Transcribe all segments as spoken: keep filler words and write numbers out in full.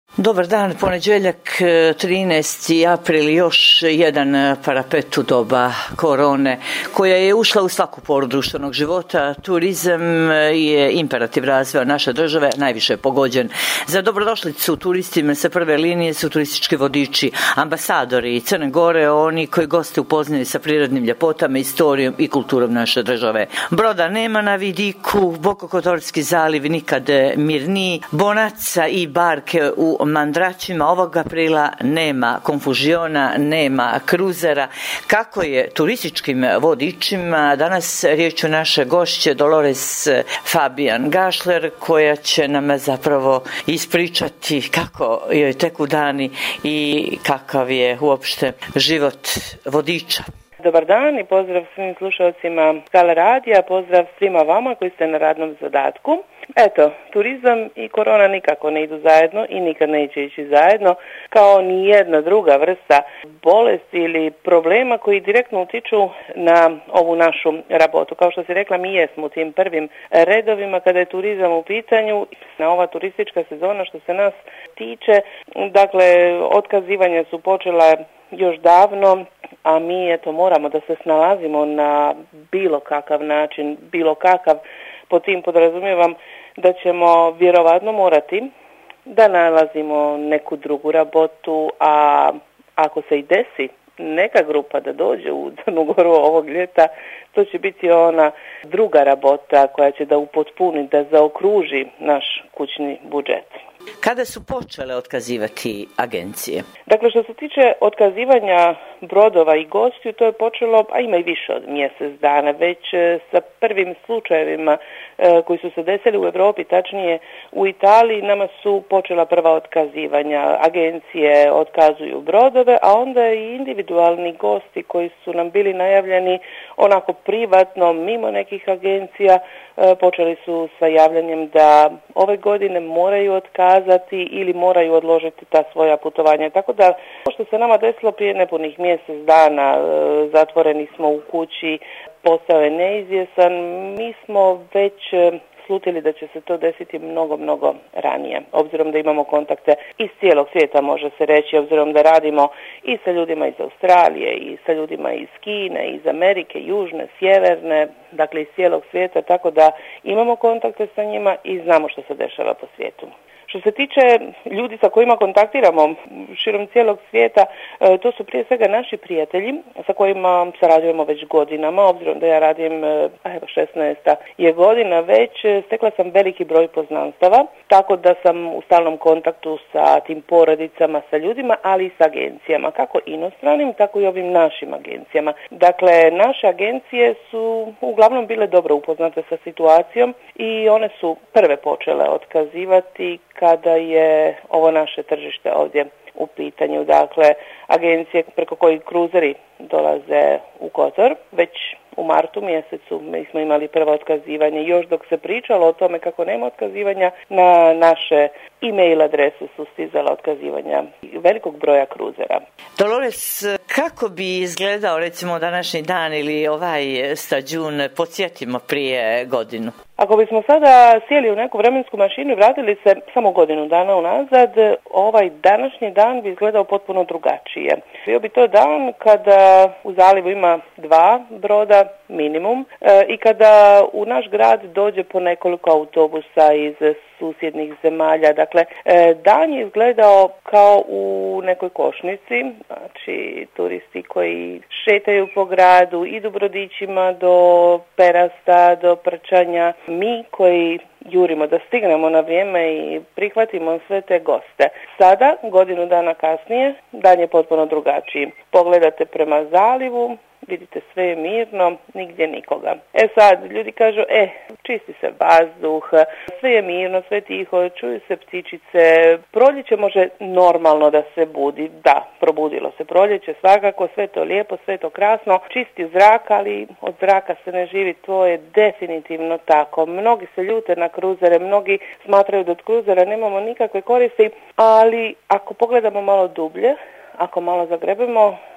Dobar dan, ponedjeljak trinaesti april, još jedan parapet u doba korone koja je ušla u svaku poru društvenog života. Turizam je imperativ razvoja naše države, najviše pogođen. Za dobrodošlicu turistima sa prve linije su turistički vodiči, ambasadori Crne Gore, oni koji goste upoznaju sa prirodnim ljepotama, istorijom i kulturom naše države. Broda nema na vidiku, Bokokotorski zaliv nikad mirniji, bonaca i barke u Mandraćima ovog aprila nema konfuziona, nema kruzera. Kako je turističkim vodičima? Danas riječ o naše gošće Dolores Fabijan Gašler, koja će nam zapravo ispričati kako joj teku dani i kakav je uopšte život vodiča. Dobar dan i pozdrav svim slušalcima Skala radija, pozdrav svima vama koji ste na radnom zadatku. Eto, turizam i korona nikako ne idu zajedno i nikad neće ići zajedno, kao ni jedna druga vrsta bolesti ili problema koji direktno utiču na ovu našu rabotu. Kao što si rekla, mi jesmo u tim prvim redovima kada je turizam u pitanju. Na ova turistička sezona što se nas tiče, dakle, otkazivanja su počela još davno, a mi eto moramo da se snalazimo na bilo kakav način, bilo kakav, po tim podrazumijevam da ćemo vjerovatno morati da nalazimo neku drugu rabotu, a ako se i desi neka grupa da dođe u Crnu Goru ovog ljeta, to će biti ona druga rabota koja će da upotpuni, da zaokruži naš kućni budžet. Kada su počele otkazivati agencije? Dakle, što se tiče otkazivanja brodova i gostiju, to je počelo, a ima i više od mjesec dana, već sa prvim slučajevima e, koji su se desili u Europi, tačnije u Italiji, nama su počela prva otkazivanja. Agencije otkazuju brodove, a onda i individualni gosti koji su nam bili najavljeni onako privatno, mimo nekih agencija, e, počeli su sa javljanjem da ove godine moraju otkazati ili moraju odložiti ta svoja putovanja. Tako da, što se nama desilo prije nepunih mjesec dana, zatvoreni smo u kući, postao je neizvjesan, mi smo već slutili da će se to desiti mnogo, mnogo ranije. Obzirom da imamo kontakte iz cijelog svijeta, može se reći, obzirom da radimo i sa ljudima iz Australije, i sa ljudima iz Kine, iz Amerike, južne, sjeverne, dakle iz cijelog svijeta, tako da imamo kontakte sa njima i znamo što se dešava po svijetu. Što se tiče ljudi sa kojima kontaktiramo širom cijelog svijeta, to su prije svega naši prijatelji sa kojima sarađujemo već godinama, obzirom da ja radim, evo šesnaesta je godina već, stekla sam veliki broj poznanstava, tako da sam u stalnom kontaktu sa tim porodicama, sa ljudima, ali i sa agencijama, kako inostranim, tako i ovim našim agencijama. Dakle, naše agencije su uglavnom bile dobro upoznate sa situacijom i one su prve počele otkazivati kada je ovo naše tržište ovdje u pitanju. Dakle, agencije preko kojih kruzeri dolaze u Kotor, već u martu mjesecu mi smo imali prvo otkazivanje. Još dok se pričalo o tome kako nema otkazivanja, na naše e-mail adrese su stizala otkazivanja velikog broja kruzera. Dolores, kako bi izgledao recimo današnji dan ili ovaj stađun, podsjetimo prije godinu? Ako bismo sada sjeli u neku vremensku mašinu i vratili se samo godinu dana unazad, ovaj današnji dan bi izgledao potpuno drugačije. Bio bi to dan kada u zalivu ima dva broda minimum e, i kada u naš grad dođe po nekoliko autobusa iz susjednih zemalja. Dakle, e, dan je izgledao kao u nekoj košnici, znači turisti koji šetaju po gradu, idu brodićima do Perasta, do Prčanja. Mi koji jurimo da stignemo na vrijeme i prihvatimo sve te goste. Sada, godinu dana kasnije, dan je potpuno drugačiji. Pogledate prema zalivu, vidite sve je mirno, nigdje nikoga. E sad, ljudi kažu, e, čisti se vazduh, sve je mirno, sve tiho, čuju se ptičice, proljeće može normalno da se budi. Da, probudilo se proljeće, svakako, sve to lijepo, sve to krasno, čisti zrak, ali od zraka se ne živi, to je definitivno tako. Mnogi se ljute na kruzere, mnogi smatraju da od kruzera nemamo nikakve koristi, ali ako pogledamo malo dublje, ako malo zagrebemo,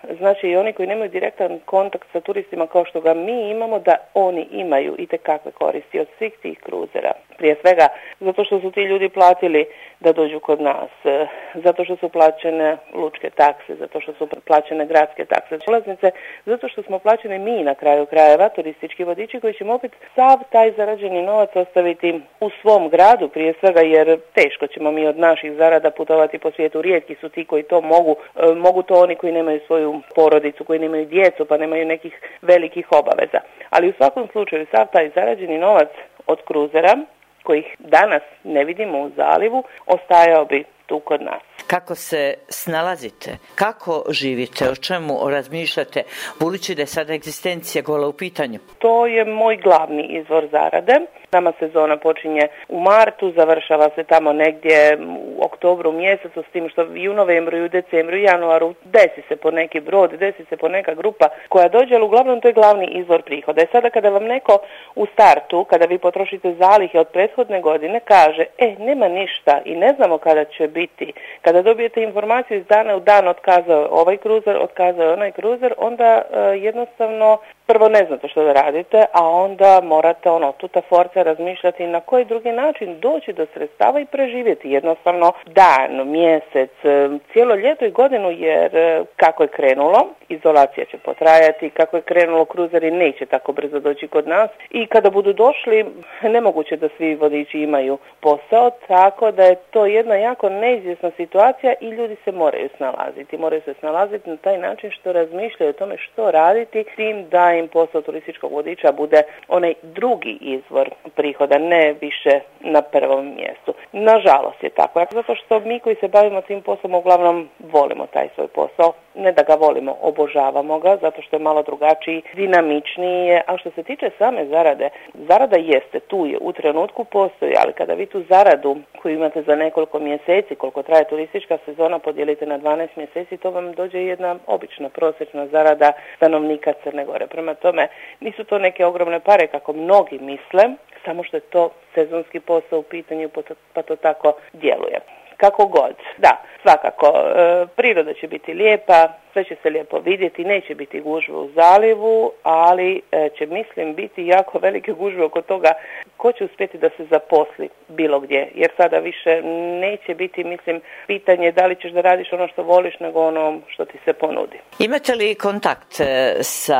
znači i oni koji nemaju direktan kontakt sa turistima kao što ga mi imamo, da oni imaju itekakve koristi od svih tih kruzera. Prije svega zato što su ti ljudi platili da dođu kod nas, zato što su plaćene lučke takse, zato što su plaćene gradske takse, ulaznice, zato što smo plaćeni mi na kraju krajeva, turistički vodiči koji ćemo opet sav taj zarađeni novac ostaviti u svom gradu prije svega, jer teško ćemo mi od naših zarada putovati po svijetu. Rijetki su ti koji to mogu, mogu to oni koji nemaju svoju porodicu, koji nemaju djecu pa nemaju nekih velikih obaveza. Ali u svakom slučaju sav taj zarađeni novac od kruzera, kojih danas ne vidimo u zalivu, ostajao bi tu kod nas. Kako se snalazite? Kako živite? O čemu razmišljate? Budući da je sada egzistencija gola u pitanju. To je moj glavni izvor zarade. Nama sezona počinje u martu, završava se tamo negdje u oktobru mjesecu, s tim što i u novembru, i u decembru, i januaru desi se po neki brod, desi se po neka grupa koja dođe, ali uglavnom to je glavni izvor prihoda. I sada kada vam neko u startu, kada vi potrošite zalihe od prethodne godine, kaže, e, nema ništa i ne znamo kada će biti, kada dobijete informaciju iz dana u dan, otkazao je ovaj kruzer, otkazao je onaj kruzer, onda e, jednostavno prvo ne znate što da radite, a onda morate ono, tuta forca razmišljati na koji drugi način doći do sredstava i preživjeti jednostavno dan, mjesec, cijelo ljeto i godinu, jer kako je krenulo, izolacija će potrajati, kako je krenulo, kruzeri neće tako brzo doći kod nas i kada budu došli, nemoguće da svi vodiči imaju posao, tako da je to jedna jako neizvjesna situacija i ljudi se moraju snalaziti. Moraju se snalaziti na taj način što razmišljaju o tome što raditi, tim da im posao turističkog vodiča bude onaj drugi izvor prihoda, ne više na prvom mjestu. Nažalost je tako, zato što mi koji se bavimo tim poslom uglavnom volimo taj svoj posao, ne da ga volimo, obožavamo ga, zato što je malo drugačiji, dinamičniji je, a što se tiče same zarade, zarada jeste, tu je, u trenutku postoji, ali kada vi tu zaradu koju imate za nekoliko mjeseci, koliko traje turistička sezona, podijelite na dvanaest mjeseci, to vam dođe jedna obična prosječna zarada stanovnika Crne Gore. Prema tome, nisu to neke ogromne pare kako mnogi misle, samo što je to sezonski posao u pitanju, pa to tako djeluje. Kako god, da, svakako, e, priroda će biti lijepa, sve će se lijepo vidjeti, neće biti gužve u zalivu, ali e, će, mislim, biti jako velike gužve oko toga ko će uspjeti da se zaposli bilo gdje, jer sada više neće biti, mislim, pitanje da li ćeš da radiš ono što voliš, nego ono što ti se ponudi. Imate li kontakt sa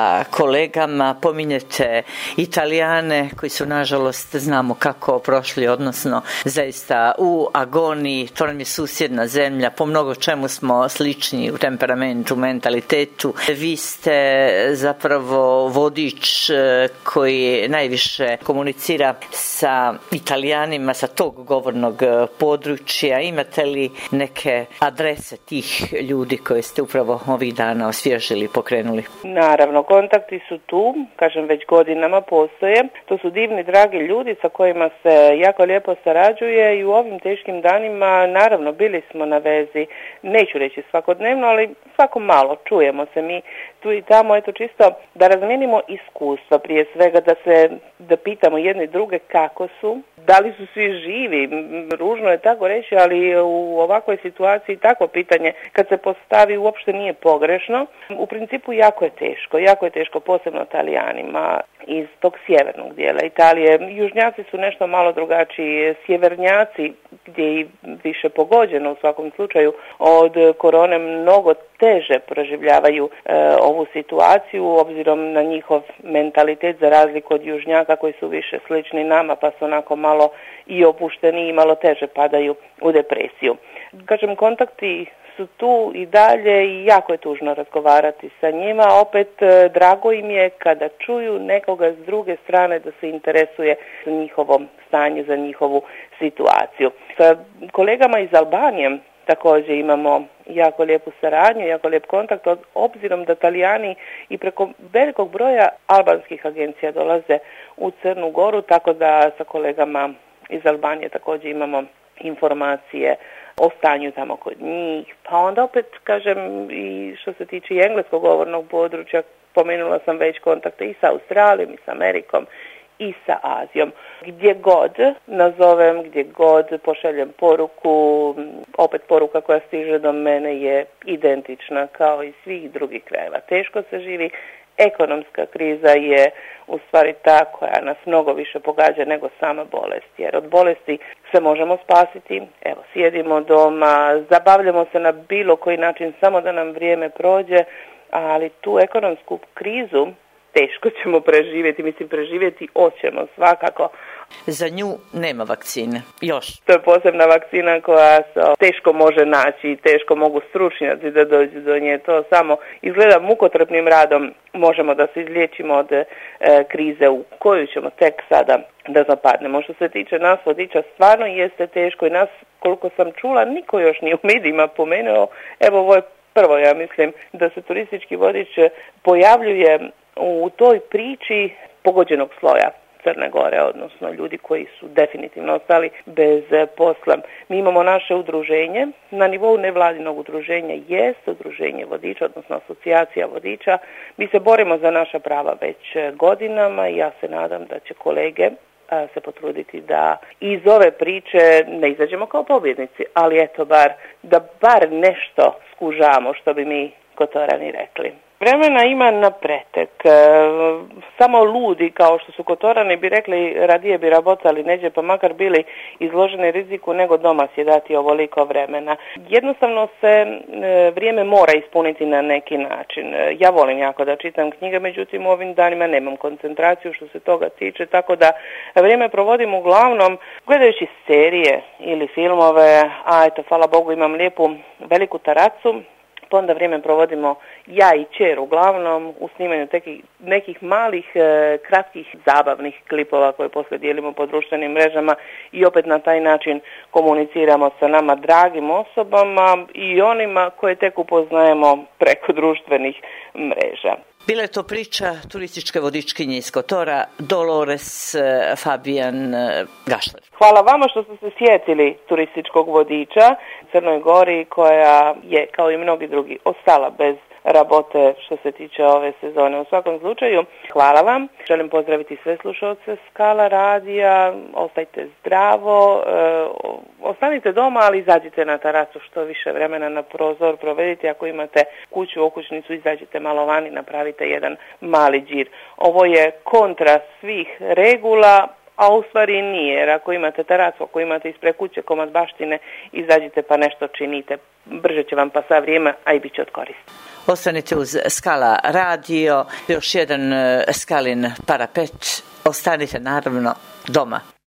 kolegama, pominjete Italijane koji su, nažalost, znamo kako prošli, odnosno zaista u agoniji, to nam je susjedna zemlja, po mnogo čemu smo slični u temperamentu, mentalitetu. Vi ste zapravo vodič koji najviše komunicira sa Italijanima sa tog govornog područja. Imate li neke adrese tih ljudi koje ste upravo ovih dana osvježili, pokrenuli? Naravno, kontakti su tu, kažem, već godinama postoje. To su divni, dragi ljudi sa kojima se jako lijepo sarađuje i u ovim teškim danima, naravno, bili smo na vezi, neću reći svakodnevno, ali svako malo čujemo se mi tu i tamo, eto čisto da razmijenimo iskustva, prije svega da se, da pitamo jedne druge kako su, da li su svi živi, ružno je tako reći, ali u ovakvoj situaciji takvo pitanje kad se postavi uopšte nije pogrešno. U principu jako je teško, jako je teško posebno Talijanima iz tog sjevernog dijela Italije. Južnjaci su nešto malo drugačiji, sjevernjaci gdje je više pogođeno u svakom slučaju od korone mnogo teže proživljavaju e, ovu situaciju obzirom na njihov mentalitet za razliku od južnjaka koji su više slični nama pa su onako malo i opušteni i malo teže padaju u depresiju. Kažem, kontakti su tu i dalje i jako je tužno razgovarati sa njima. Opet e, drago im je kada čuju nekoga s druge strane da se interesuje za njihovo stanje, za njihovu situaciju. Sa kolegama iz Albanije također imamo jako lijepu saradnju, jako lijep kontakt, obzirom da Talijani i preko velikog broja albanskih agencija dolaze u Crnu Goru, tako da sa kolegama iz Albanije također imamo informacije o stanju tamo kod njih. Pa onda opet, kažem, i što se tiče i engleskog govornog područja, pomenula sam već kontakte i sa Australijom i sa Amerikom i sa Azijom. Gdje god nazovem, gdje god pošaljem poruku, opet poruka koja stiže do mene je identična kao i svih drugih krajeva. Teško se živi, ekonomska kriza je u stvari ta koja nas mnogo više pogađa nego sama bolest, jer od bolesti se možemo spasiti, evo sjedimo doma, zabavljamo se na bilo koji način samo da nam vrijeme prođe, ali tu ekonomsku krizu teško ćemo preživjeti, mislim preživjeti hoćemo svakako. Za nju nema vakcine, još. To je posebna vakcina koja se teško može naći i teško mogu stručnjaci da dođu do nje. To samo izgleda mukotrpnim radom možemo da se izliječimo od e, krize u koju ćemo tek sada da zapadnemo. Što se tiče nas vodiča, stvarno jeste teško i nas, koliko sam čula, niko još ni u medijima pomenuo. Evo ovo je prvo, ja mislim, da se turistički vodič pojavljuje u toj priči pogođenog sloja Crne Gore, odnosno ljudi koji su definitivno ostali bez posla. Mi imamo naše udruženje, na nivou nevladinog udruženja jest udruženje vodiča, odnosno asocijacija vodiča. Mi se borimo za naša prava već godinama i ja se nadam da će kolege se potruditi da iz ove priče ne izađemo kao pobjednici, ali eto bar, da bar nešto skužamo, što bi mi Kotorani rekli. Vremena ima na pretek. E, samo ludi kao što su Kotorani bi rekli radije bi rabotali neđe pa makar bili izloženi riziku nego doma sjedati ovoliko vremena. Jednostavno se e, vrijeme mora ispuniti na neki način. E, ja volim jako da čitam knjige, međutim u ovim danima nemam koncentraciju što se toga tiče, tako da vrijeme provodim uglavnom gledajući serije ili filmove, a eto hvala Bogu imam lijepu veliku taracu. Pa onda vrijeme provodimo ja i čer uglavnom u snimanju tekih, nekih malih, e, kratkih, zabavnih klipova koje poslije dijelimo po društvenim mrežama i opet na taj način komuniciramo sa nama dragim osobama i onima koje tek upoznajemo preko društvenih mreža. Bila je to priča turističke vodičkinje iz Kotora, Dolores Fabijan Gašler. Hvala vama što ste se sjetili turističkog vodiča Crnoj Gori koja je, kao i mnogi drugi, ostala bez rabote što se tiče ove sezone. U svakom slučaju, hvala vam. Želim pozdraviti sve slušalce Skala radija, ostajte zdravo, e, ostanite doma, ali izađite na terasu što više vremena na prozor, provedite ako imate kuću, okućnicu, izađite malo vani, napravite jedan mali džir. Ovo je kontra svih regula, a u stvari nije, jer ako imate terasu, ako imate ispred kuće komad baštine, izađite pa nešto činite. Brže će vam pasa vrijeme, a i bit će od koristi. Ostanite uz Skala radio, još jedan Skalin parapet, ostanite naravno doma.